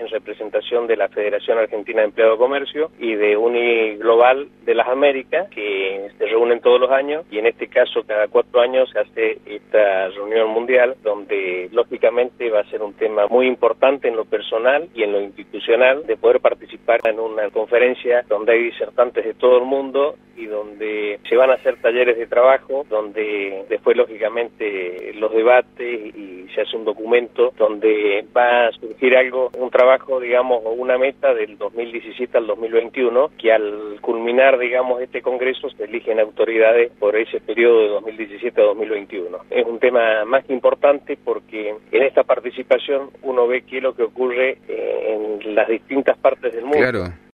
en representación de la Federación Argentina de Empleado de Comercio y de Uniglobal de las Américas, que se reúnen todos los años, y en este caso cada 4 años se hace esta reunión mundial, donde lógicamente va a ser un tema muy importante en lo personal y en lo institucional, de poder participar en una conferencia donde hay disertantes de todo el mundo y donde se van a hacer talleres de trabajo, donde después lógicamente los debates y se hace un documento donde va a surgir algo, un trabajo, digamos, o una meta del 2017 al 2021, que al culminar, digamos, este congreso se eligen autoridades por ese periodo de 2017 a 2021. Es un tema más que importante porque en esta participación uno ve qué es lo que ocurre en las distintas partes del mundo. Claro.